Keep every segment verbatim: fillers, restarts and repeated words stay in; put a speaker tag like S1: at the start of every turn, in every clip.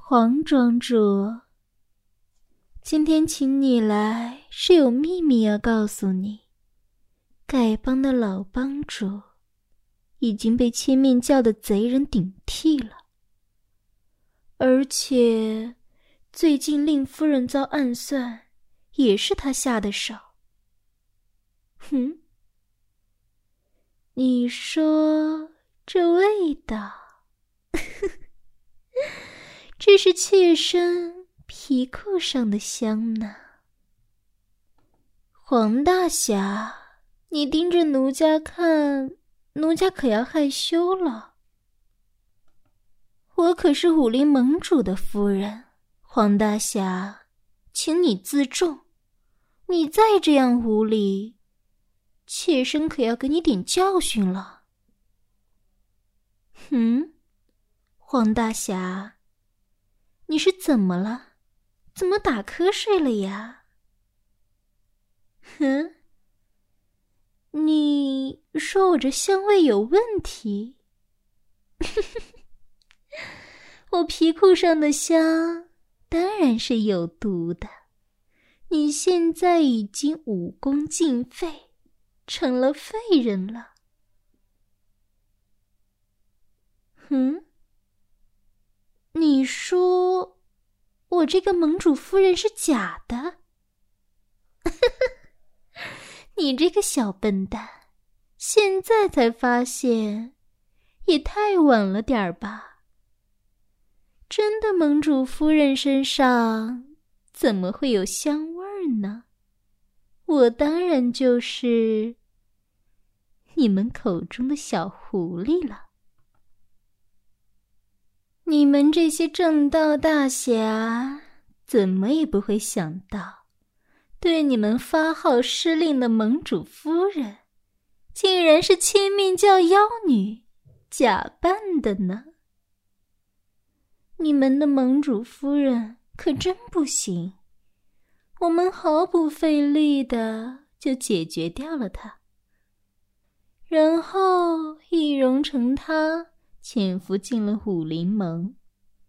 S1: 黄庄主，今天请你来是有秘密要告诉你。丐帮的老帮主已经被千面教的贼人顶替了，而且最近令夫人遭暗算，也是他下的手。哼，你说这味道，这是妾身皮裤上的香呢。黄大侠，你盯着奴家看，奴家可要害羞了。我可是武林盟主的夫人，黄大侠，请你自重，你再这样无礼，妾身可要给你点教训了。嗯，黄大侠，你是怎么了？怎么打瞌睡了呀？哼，你说我这香味有问题？我皮裤上的香当然是有毒的，你现在已经武功尽废，成了废人了。嗯，你说我这个盟主夫人是假的？你这个小笨蛋，现在才发现，也太晚了点儿吧？真的盟主夫人身上怎么会有香味儿呢？我当然就是你们口中的小狐狸了。你们这些正道大侠怎么也不会想到，对你们发号施令的盟主夫人竟然是千面教妖女假扮的呢。你们的盟主夫人可真不行，我们毫不费力的就解决掉了她，然后易容成她潜伏进了武林盟，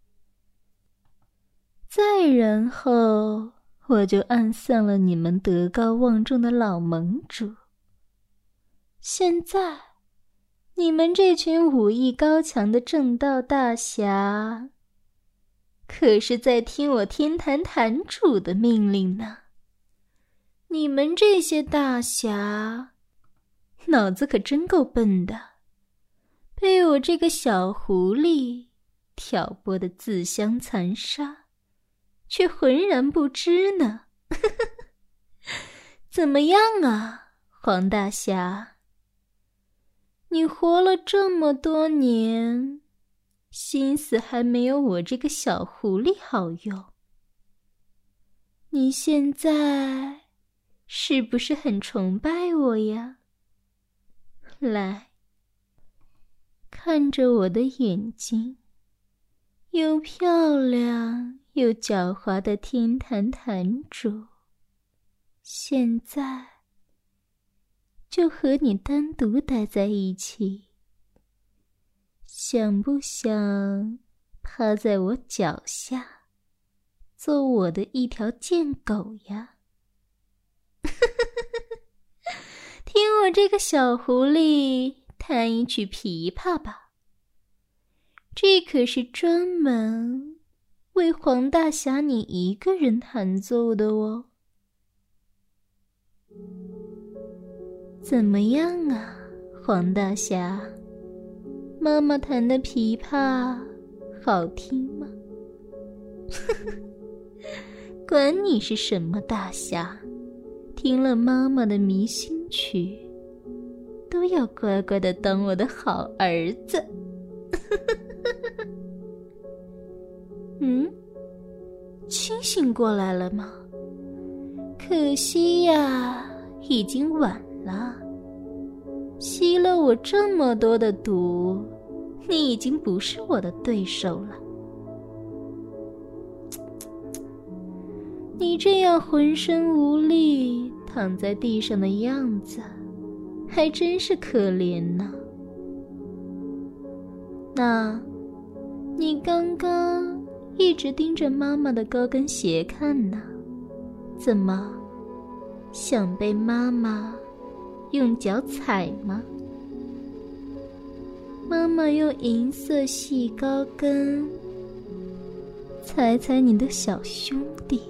S1: 再然后我就暗算了你们德高望重的老盟主。现在你们这群武艺高强的正道大侠可是在听我天坛坛主的命令呢。你们这些大侠脑子可真够笨的，被我这个小狐狸挑拨得自相残杀，却浑然不知呢。怎么样啊，黄大侠？你活了这么多年，心思还没有我这个小狐狸好用。你现在是不是很崇拜我呀？来，看着我的眼睛，又漂亮又狡猾的天坛坛主，现在就和你单独待在一起，想不想趴在我脚下，做我的一条贱狗呀？听我这个小狐狸弹一曲琵琶吧，这可是专门为黄大侠你一个人弹奏的哦。怎么样啊，黄大侠？妈妈弹的琵琶好听吗？管你是什么大侠，听了妈妈的迷心曲，都要乖乖的当我的好儿子。嗯，清醒过来了吗？可惜呀，已经晚了。吸了我这么多的毒，你已经不是我的对手了。你这样浑身无力躺在地上的样子，还真是可怜呢。那，你刚刚一直盯着妈妈的高跟鞋看呢？怎么，想被妈妈用脚踩吗？妈妈用银色细高跟踩踩你的小兄弟，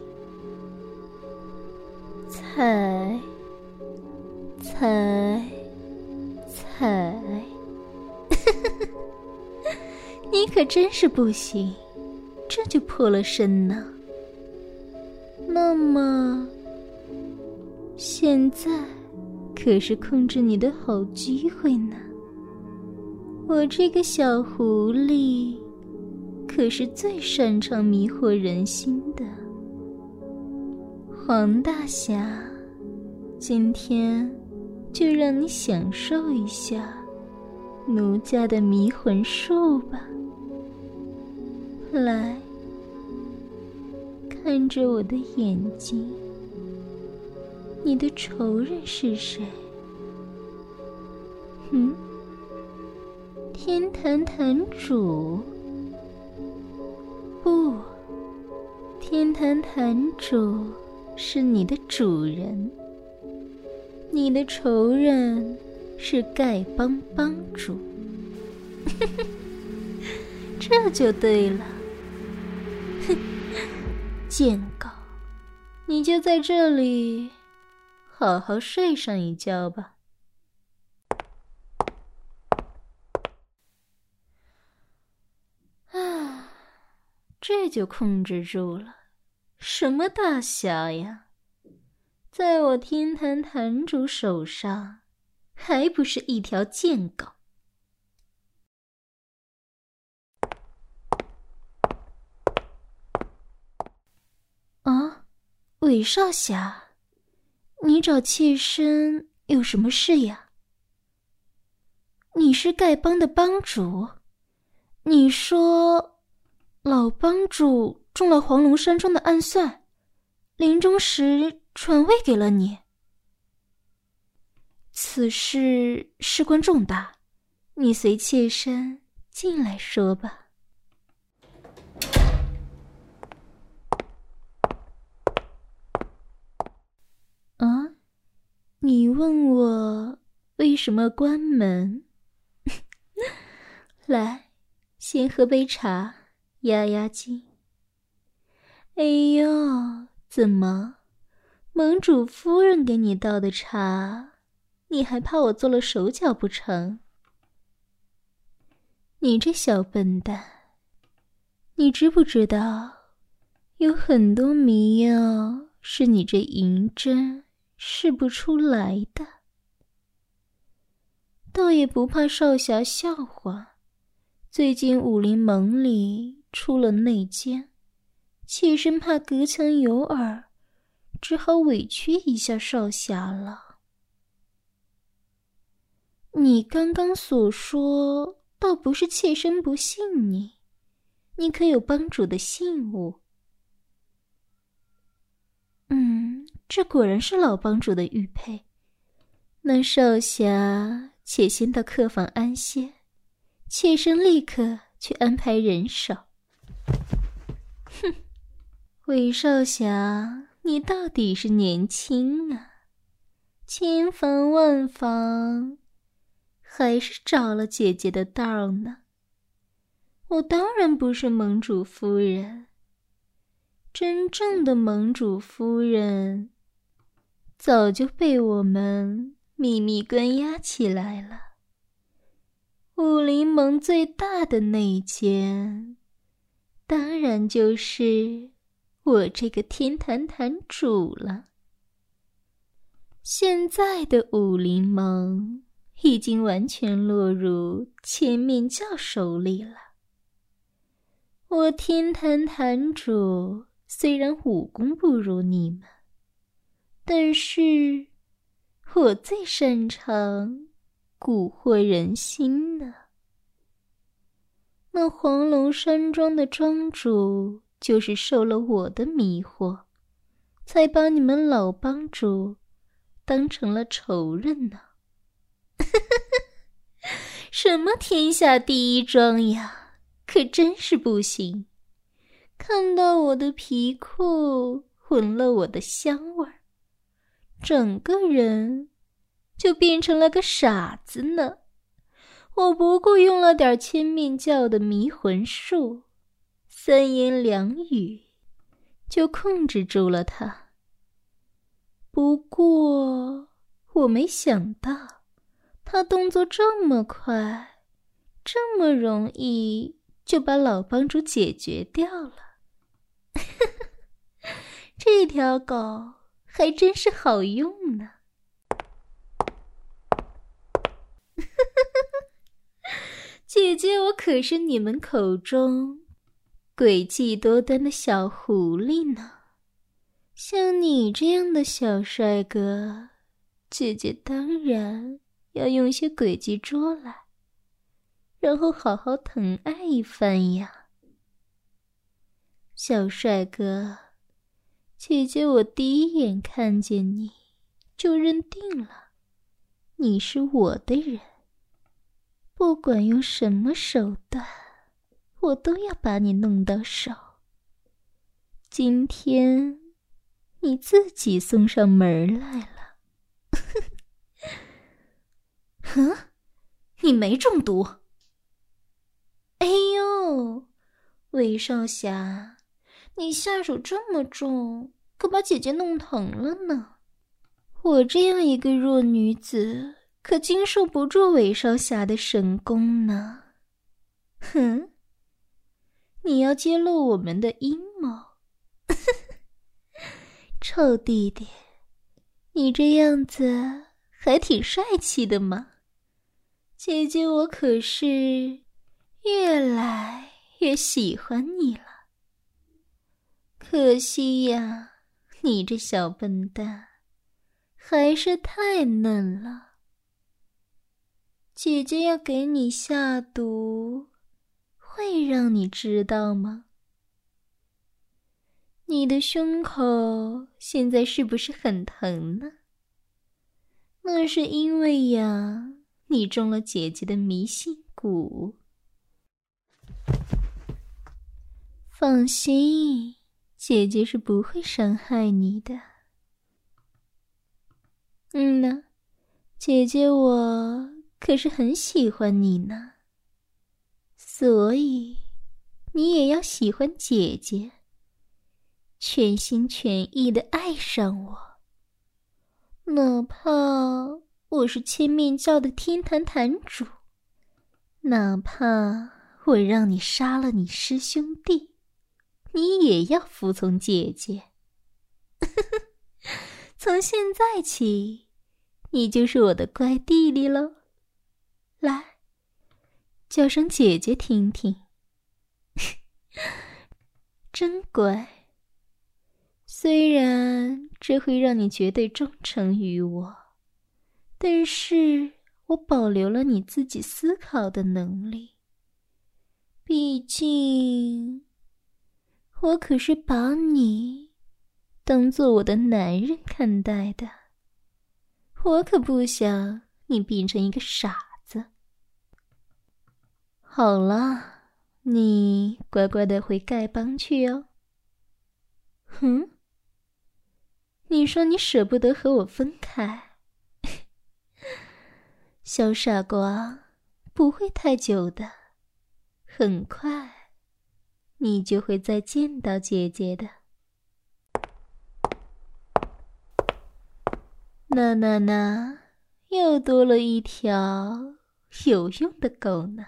S1: 踩踩踩你可真是不行，这就破了身呢。那么现在可是控制你的好机会呢。我这个小狐狸可是最擅长迷惑人心的。黄大侠，今天就让你享受一下奴家的迷魂术吧。来，看着我的眼睛，你的仇人是谁？嗯？天坛坛主？不，天坛坛主是你的主人，你的仇人是丐帮帮主。这就对了。哼，贱狗，你就在这里好好睡上一觉吧。啊，这就控制住了。什么大侠呀，在我天坛坛主手上还不是一条贱狗。啊，韦少侠，你找妾身有什么事呀？你是丐帮的帮主，你说老帮主中了黄龙山中的暗算，临终时传位给了你。此事事关重大，你随妾身进来说吧。啊，你问我为什么关门？来，先喝杯茶压压惊。哎呦，怎么，盟主夫人给你倒的茶，你还怕我做了手脚不成？你这小笨蛋，你知不知道有很多谜药是你这银针试不出来的？倒也不怕少侠笑话，最近武林盟里出了内奸，妾身怕隔墙有耳，只好委屈一下少侠了。你刚刚所说倒不是妾身不信你，你可有帮主的信物？嗯，这果然是老帮主的玉佩。那少侠且先到客房安歇，妾身立刻去安排人手。哼，韦少侠，你到底是年轻啊，千防万防还是找了姐姐的道呢。我当然不是盟主夫人，真正的盟主夫人早就被我们秘密关押起来了。武林盟最大的内奸，当然就是我这个天坛坛主了。现在的武林盟已经完全落入千面教手里了。我天坛坛主虽然武功不如你们，但是我最擅长蛊惑人心呢。那黄龙山庄的庄主就是受了我的迷惑，才把你们老帮主当成了仇人呢。什么天下第一庄呀，可真是不行， 看到我的皮裤，闻了我的香味儿，整个人就变成了个傻子呢。我不过用了点千面教的迷魂术，三言两语就控制住了他。不过我没想到他动作这么快，这么容易就把老帮主解决掉了。这条狗还真是好用呢。姐姐，我可是你们口中诡计多端的小狐狸呢。像你这样的小帅哥，姐姐当然要用些诡计捉来，然后好好疼爱一番呀。小帅哥，姐姐我第一眼看见你就认定了，你是我的人。不管用什么手段，我都要把你弄到手。今天你自己送上门来了。哼，你没中毒？哎呦，韦少侠，你下手这么重，可把姐姐弄疼了呢。我这样一个弱女子，可经受不住韦少侠的神功呢。哼，你要揭露我们的阴谋？臭弟弟，你这样子还挺帅气的嘛。姐姐我可是越来越喜欢你了。可惜呀，你这小笨蛋还是太嫩了。姐姐要给你下毒，会让你知道吗？你的胸口现在是不是很疼呢？那是因为呀，你中了姐姐的迷信蛊。放心，姐姐是不会伤害你的。嗯呢，姐姐我可是很喜欢你呢，所以你也要喜欢姐姐，全心全意地爱上我。哪怕我是千面教的天坛坛主，哪怕我让你杀了你师兄弟，你也要服从姐姐。从现在起，你就是我的乖弟弟喽。来，叫声姐姐听听。真乖。虽然这会让你绝对忠诚于我，但是我保留了你自己思考的能力。毕竟我可是把你当做我的男人看待的，我可不想你变成一个傻子。好了，你乖乖的回丐帮去哦。哼，你说你舍不得和我分开？小傻瓜，不会太久的，很快你就会再见到姐姐的。那那那，又多了一条有用的狗呢。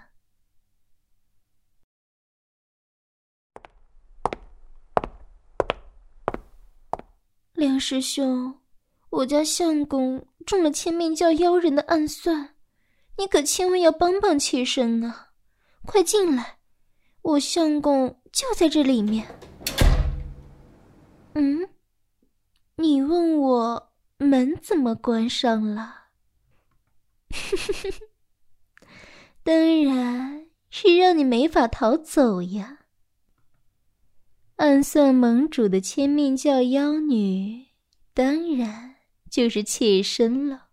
S1: 梁师兄，我家相公中了千面教妖人的暗算，你可千万要帮帮妾身啊！快进来，我相公就在这里面。嗯，你问我门怎么关上了？当然是让你没法逃走呀。暗算盟主的千面教妖女，当然就是妾身了。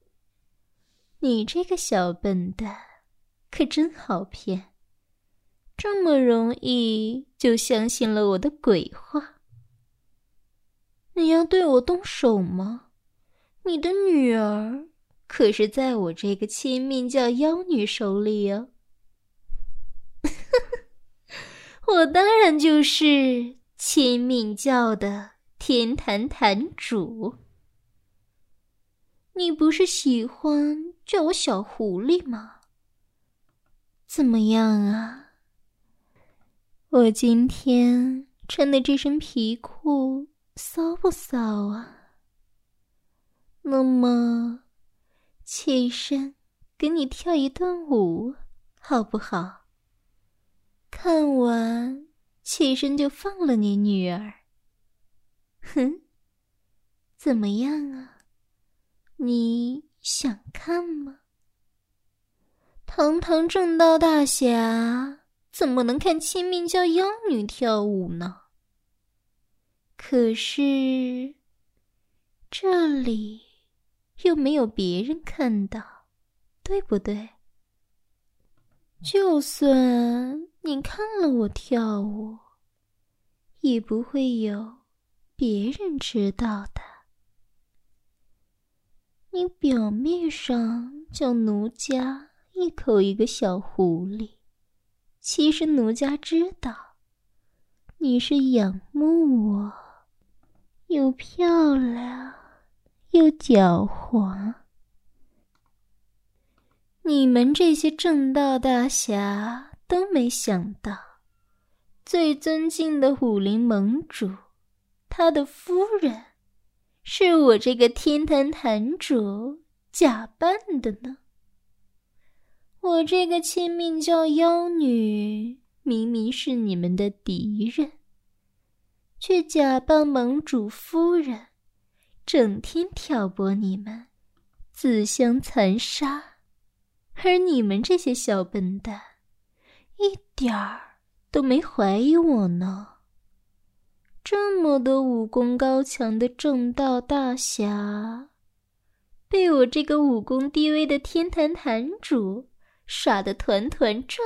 S1: 你这个小笨蛋，可真好骗， 这么容易就相信了我的鬼话？你要对我动手吗？你的女儿可是在我这个千命教妖女手里哦。我当然就是千命教的天坛坛主。你不是喜欢叫我小狐狸吗？怎么样啊？我今天穿的这身皮裤骚不骚啊？那么起身给你跳一段舞好不好？看完起身就放了你女儿。哼，怎么样啊？你想看吗？堂堂正道大侠怎么能看千命教妖女跳舞呢？可是这里又没有别人看到，对不对？就算你看了我跳舞，也不会有别人知道的。你表面上叫奴家一口一个小狐狸，其实奴家知道你是仰慕我，又漂亮又狡猾。你们这些正道大侠都没想到，最尊敬的武林盟主，他的夫人是我这个天坛坛主假扮的呢。我这个千命教妖女明明是你们的敌人，却假扮盟主夫人，整天挑拨你们，自相残杀。而你们这些小笨蛋，一点儿都没怀疑我呢。这么多武功高强的正道大侠，被我这个武功低微的天坛坛主耍得团团转。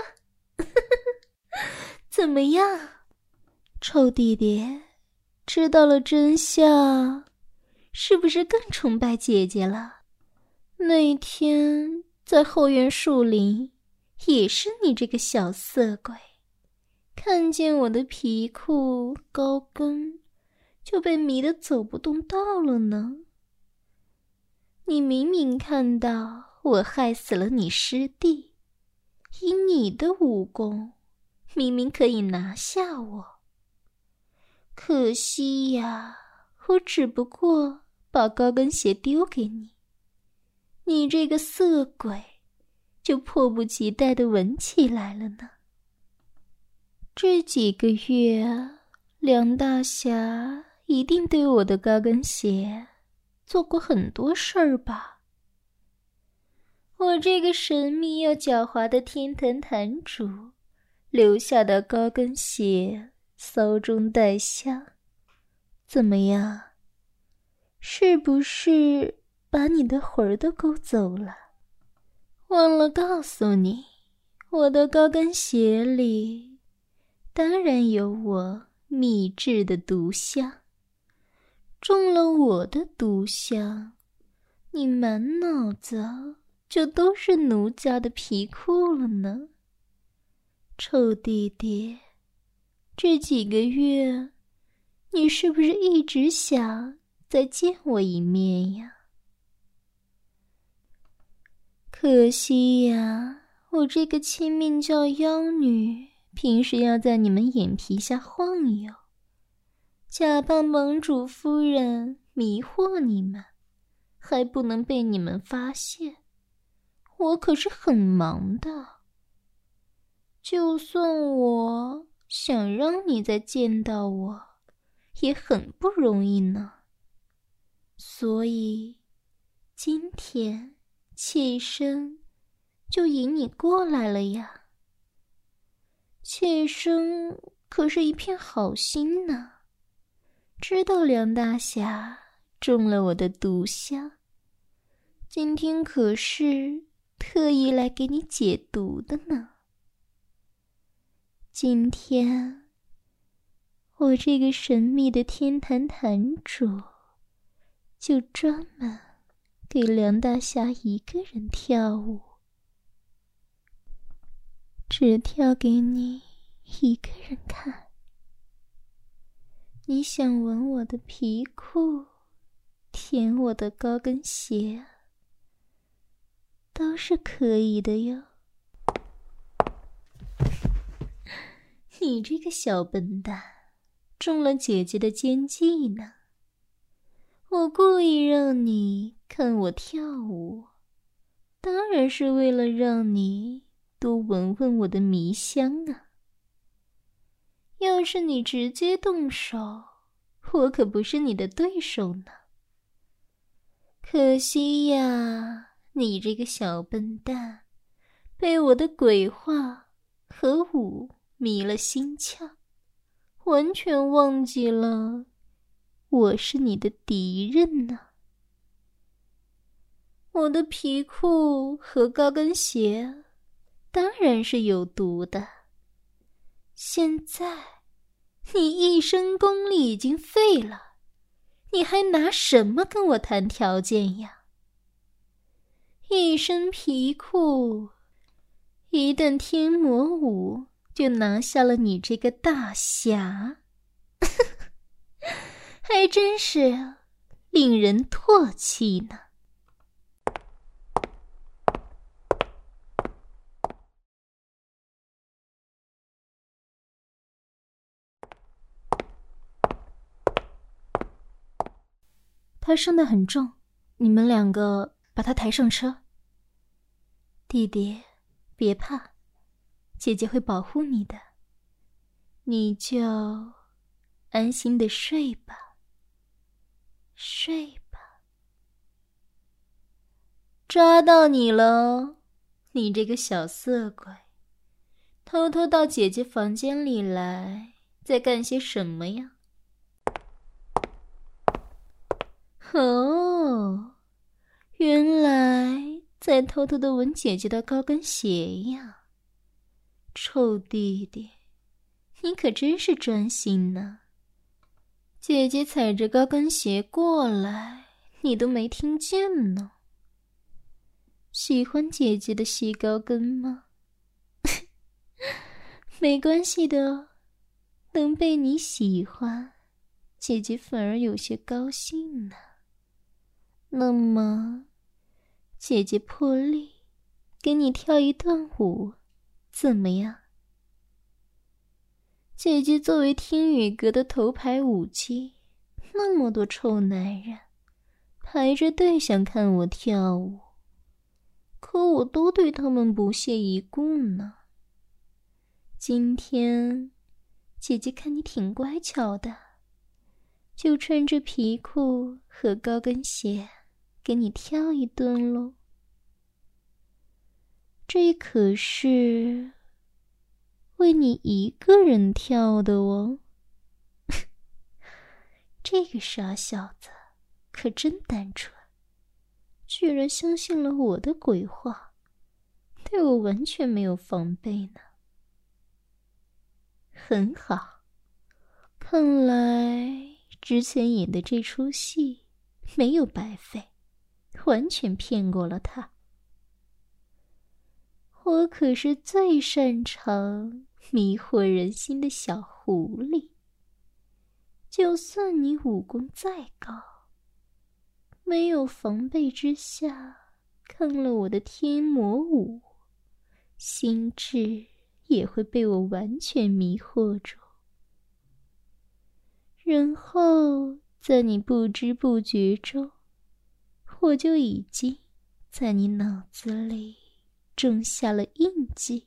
S1: 怎么样，臭弟弟，知道了真相，是不是更崇拜姐姐了？那天在后院树林，也是你这个小色鬼，看见我的皮裤高跟，就被迷得走不动道了呢。你明明看到我害死了你师弟，以你的武功，明明可以拿下我。可惜呀，我只不过把高跟鞋丢给你，你这个色鬼就迫不及待地闻起来了呢。这几个月啊，梁大侠一定对我的高跟鞋做过很多事儿吧？我这个神秘又狡猾的天坛坛主留下的高跟鞋骚中带香，怎么样？是不是把你的魂儿都勾走了？忘了告诉你，我的高跟鞋里当然有我秘制的毒香。中了我的毒香，你满脑子就都是奴家的皮裤了呢。臭弟弟，这几个月你是不是一直想再见我一面呀？可惜呀，我这个千命教妖女平时要在你们眼皮下晃悠，假扮盟主夫人迷惑你们，还不能被你们发现。我可是很忙的，就算我想让你再见到我，也很不容易呢。所以今天妾身就引你过来了呀。妾身可是一片好心呢，知道梁大侠中了我的毒香，今天可是特意来给你解毒的呢。 今天我这个神秘的天坛坛主就专门给梁大侠一个人跳舞，只跳给你一个人看。你想闻我的皮裤，舔我的高跟鞋，都是可以的哟。你这个小笨蛋，中了姐姐的奸计呢。我故意让你看我跳舞，当然是为了让你多闻闻我的迷香啊。要是你直接动手，我可不是你的对手呢。可惜呀，你这个小笨蛋，被我的鬼话和舞迷了心窍，完全忘记了我是你的敌人呢。我的皮裤和高跟鞋当然是有毒的，现在你一身功力已经废了，你还拿什么跟我谈条件呀？一身皮裤，一段天魔舞就拿下了你这个大侠，还真是令人唾弃呢。他伤得很重，你们两个把他抬上车。弟弟，别怕，姐姐会保护你的，你就安心的睡吧，睡吧。抓到你了，你这个小色鬼，偷偷到姐姐房间里来，在干些什么呀？哦，原来在偷偷地闻姐姐的高跟鞋呀。臭弟弟，你可真是专心呢。姐姐踩着高跟鞋过来，你都没听见呢。喜欢姐姐的细高跟吗？没关系的，能被你喜欢，姐姐反而有些高兴呢。那么，姐姐破例给你跳一段舞，怎么样？姐姐作为天宇阁的头牌舞姬，那么多臭男人排着队想看我跳舞，可我都对他们不屑一顾呢。今天，姐姐看你挺乖巧的，就穿着皮裤和高跟鞋给你跳一顿咯。这可是为你一个人跳的哦。这个傻小子可真单纯，居然相信了我的鬼话，对我完全没有防备呢。很好，看来之前演的这出戏没有白费，完全骗过了他。我可是最擅长迷惑人心的小狐狸，就算你武功再高，没有防备之下看了我的天魔舞，心智也会被我完全迷惑住，然后在你不知不觉中，我就已经在你脑子里种下了印记。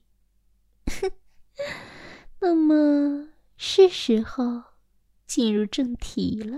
S1: 那么是时候进入正题了。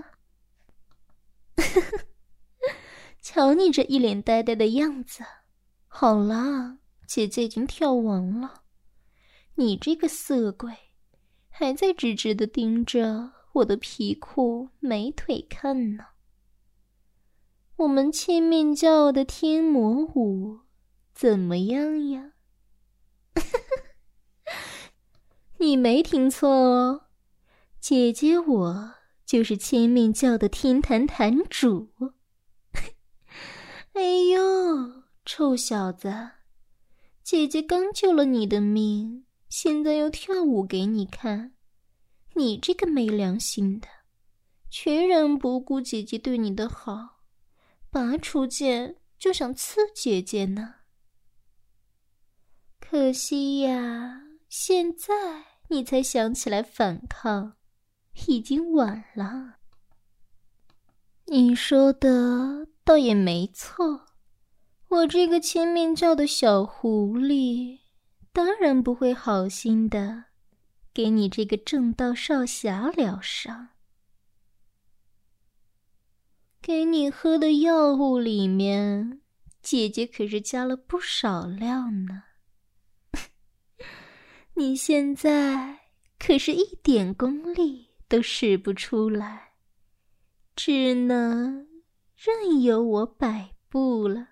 S1: 瞧你这一脸呆呆的样子，好啦，姐姐已经跳完了，你这个色鬼还在直直地盯着我的皮裤美腿看呢。我们千面骄傲的天魔舞怎么样呀？ 你没听错哦，姐姐我就是千命教的天坛坛主。哎呦，臭小子，姐姐刚救了你的命，现在又跳舞给你看，你这个没良心的，全然不顾姐姐对你的好，拔出剑就想刺姐姐呢。可惜呀，现在你才想起来反抗，已经晚了。你说的倒也没错，我这个千面教的小狐狸，当然不会好心的给你这个正道少侠疗伤。给你喝的药物里面，姐姐可是加了不少料呢。你现在可是一点功力都使不出来，只能任由我摆布了。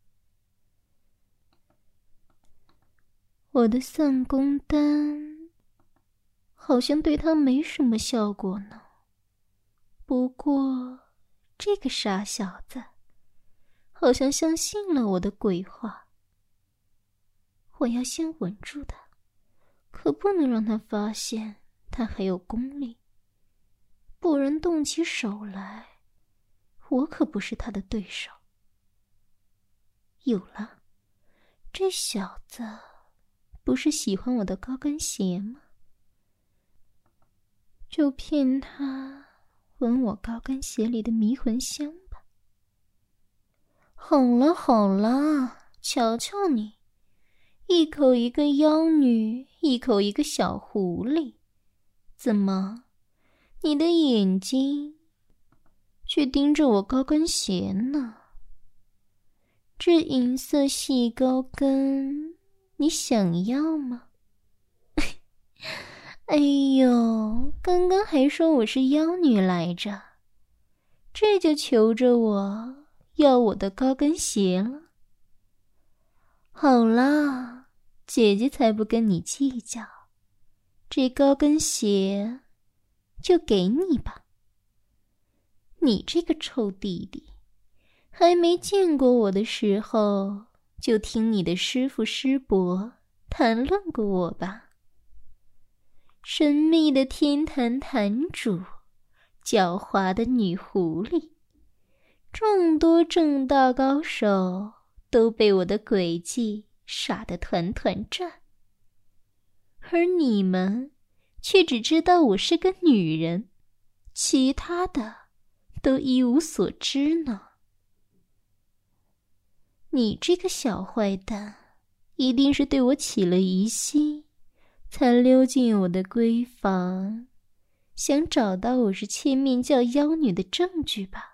S1: 我的散功丹好像对他没什么效果呢。不过这个傻小子好像相信了我的鬼话。我要先稳住他，可不能让他发现他还有功力，不然动起手来，我可不是他的对手。有了，这小子不是喜欢我的高跟鞋吗？就骗他闻我高跟鞋里的迷魂香吧。好了好了，瞧瞧你，一口一个妖女，一口一个小狐狸，怎么，你的眼睛却盯着我高跟鞋呢？这银色细高跟，你想要吗？哎呦，刚刚还说我是妖女来着，这就求着我要我的高跟鞋了。好啦，姐姐才不跟你计较，这高跟鞋就给你吧。你这个臭弟弟，还没见过我的时候，就听你的师父师伯谈论过我吧？神秘的天坛坛主，狡猾的女狐狸，众多正道高手都被我的诡计耍得团团转，而你们却只知道我是个女人，其他的都一无所知呢。你这个小坏蛋，一定是对我起了疑心，才溜进我的闺房，想找到我是千面教妖女的证据吧？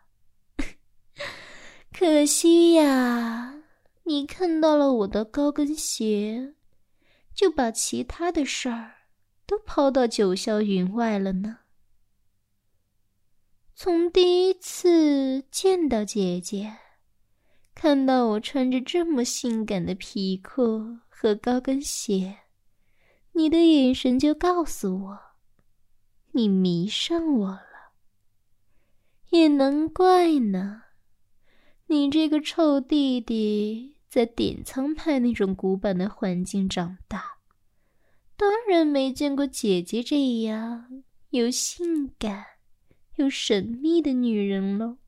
S1: 可惜呀，你看到了我的高跟鞋，就把其他的事儿都抛到九霄云外了呢。从第一次见到姐姐，看到我穿着这么性感的皮裤和高跟鞋，你的眼神就告诉我，你迷上我了。也难怪呢，你这个臭弟弟在点苍派那种古板的环境长大，当然没见过姐姐这样有性感又神秘的女人喽。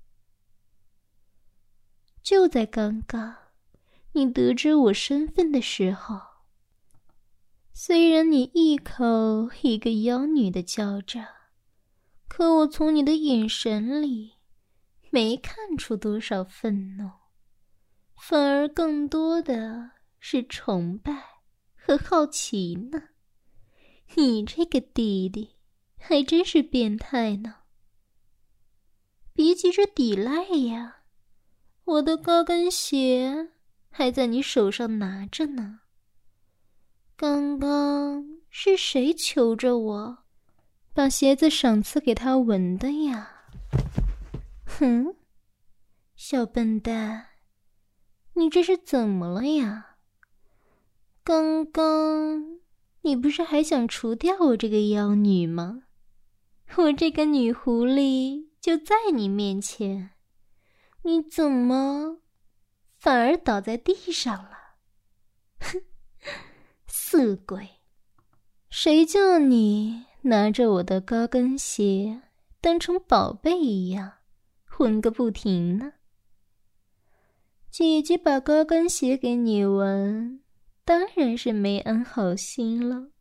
S1: 就在刚刚，你得知我身份的时候，虽然你一口一个妖女的叫着，可我从你的眼神里没看出多少愤怒，反而更多的是崇拜和好奇呢。你这个弟弟还真是变态呢。别急着抵赖呀，我的高跟鞋还在你手上拿着呢。刚刚是谁求着我把鞋子赏赐给他闻的呀？哼，小笨蛋，你这是怎么了呀？刚刚你不是还想除掉我这个妖女吗？我这个女狐狸就在你面前，你怎么反而倒在地上了？哼，色鬼，谁叫你拿着我的高跟鞋当成宝贝一样混个不停呢？姐姐把高跟鞋给你闻，当然是没安好心了。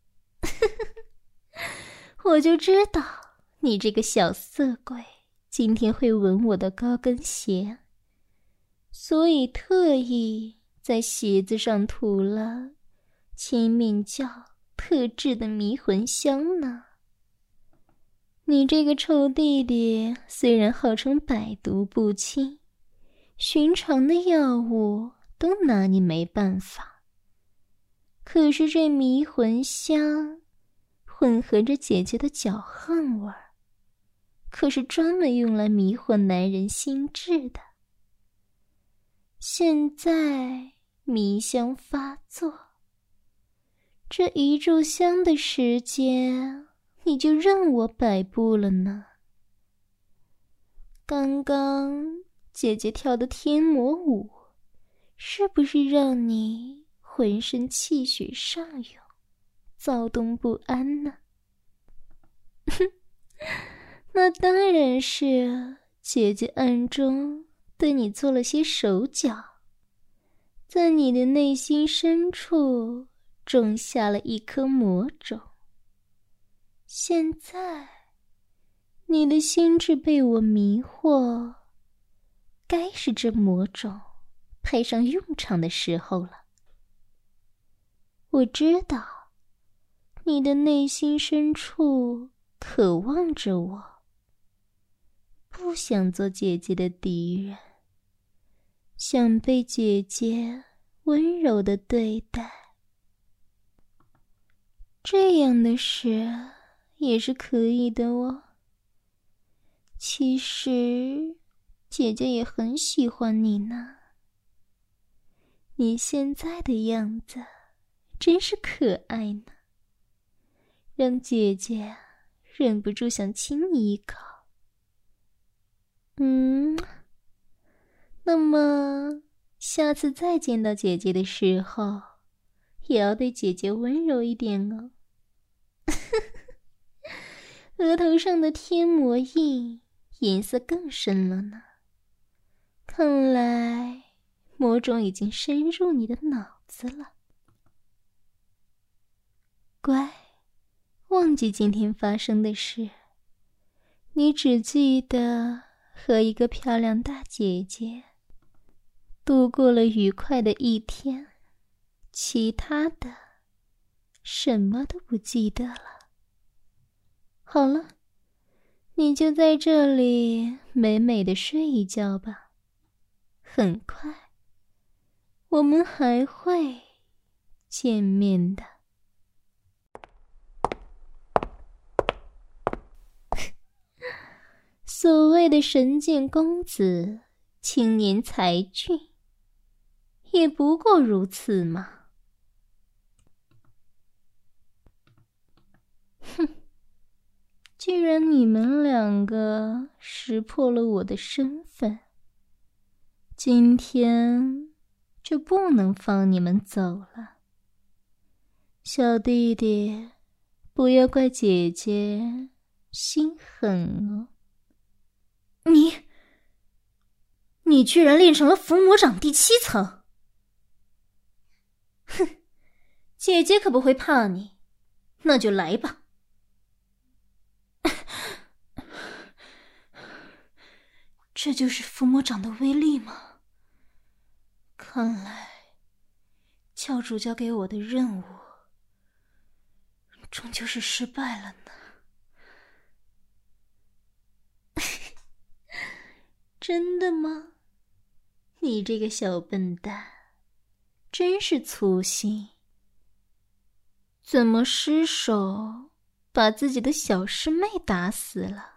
S1: 我就知道你这个小色鬼今天会闻我的高跟鞋，所以特意在鞋子上涂了清明教特制的迷魂香呢。你这个臭弟弟虽然号称百毒不侵，寻常的药物都拿你没办法，可是这迷魂香混合着姐姐的脚汗味儿，可是专门用来迷惑男人心智的。现在迷香发作，这一炷香的时间你就任我摆布了呢。刚刚姐姐跳的天魔舞，是不是让你浑身气血上涌，躁动不安呢？那当然是姐姐暗中对你做了些手脚，在你的内心深处种下了一颗魔种。现在你的心智被我迷惑，该是这魔种派上用场的时候了。我知道你的内心深处渴望着我，不想做姐姐的敌人，想被姐姐温柔地对待。这样的事也是可以的哦。其实姐姐也很喜欢你呢，你现在的样子真是可爱呢，让姐姐忍不住想亲你一口。嗯，那么下次再见到姐姐的时候，也要对姐姐温柔一点哦。额头上的天魔印颜色更深了呢，看来魔种已经深入你的脑子了。乖，忘记今天发生的事，你只记得和一个漂亮大姐姐度过了愉快的一天，其他的什么都不记得了。好了，你就在这里美美的睡一觉吧，很快我们还会见面的。所谓的神剑公子，青年才俊，也不过如此嘛。哼，既然你们两个识破了我的身份，今天就不能放你们走了。小弟弟，不要怪姐姐心狠哦。你，你居然练成了伏魔掌第七层！哼，姐姐可不会怕你，那就来吧。这就是伏魔掌的威力吗？看来教主交给我的任务终究是失败了呢。真的吗？你这个小笨蛋，真是粗心，怎么失手把自己的小师妹打死了？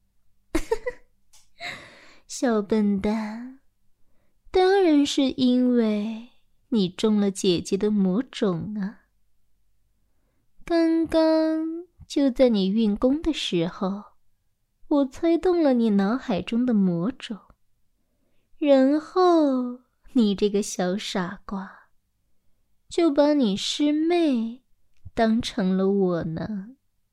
S1: 小笨蛋，当然是因为你中了姐姐的魔种啊。 刚刚就在你运功的时候，我催动了你脑海中的魔种，然后你这个小傻瓜就把你师妹当成了我呢。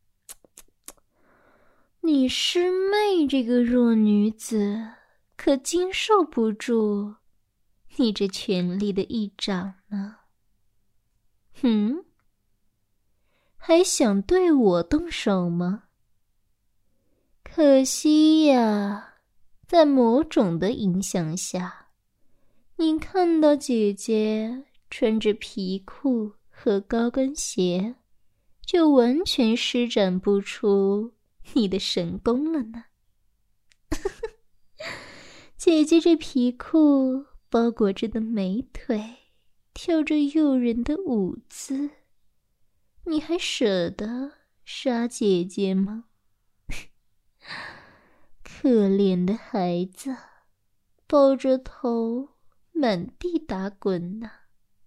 S1: 你师妹这个弱女子可经受不住你这权力的一掌呢。哼，还想对我动手吗？可惜呀，在魔种的影响下，你看到姐姐穿着皮裤和高跟鞋，就完全施展不出你的神功了呢。姐姐这皮裤包裹着的美腿，跳着诱人的舞姿，你还舍得杀姐姐吗？可怜的孩子，抱着头满地打滚呢。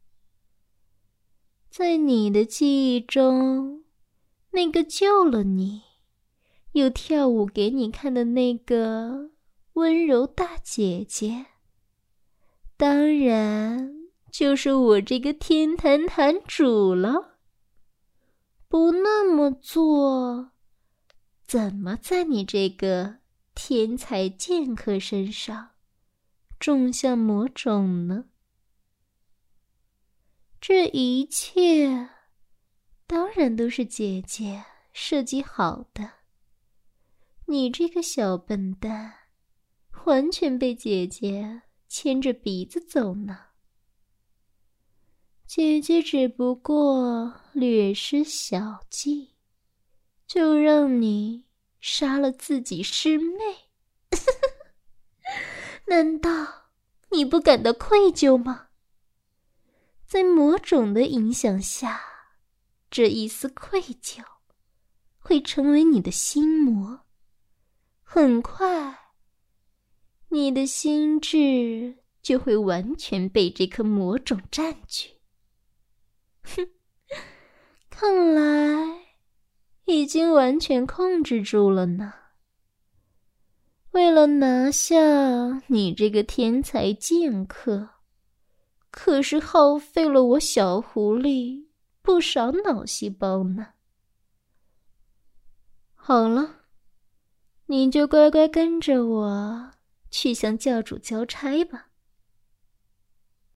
S1: 在你的记忆中，那个救了你，又跳舞给你看的那个温柔大姐姐，当然就是我这个天坛坛主了。不那么做，怎么在你这个天才剑客身上种下魔种呢？这一切当然都是姐姐设计好的，你这个小笨蛋完全被姐姐牵着鼻子走呢。姐姐只不过略施小计，就让你杀了自己师妹。难道你不感到愧疚吗？在魔种的影响下，这一丝愧疚会成为你的心魔，很快你的心智就会完全被这颗魔种占据。哼，看来已经完全控制住了呢。为了拿下你这个天才剑客，可是耗费了我小狐狸不少脑细胞呢。好了，你就乖乖跟着我去向教主交差吧。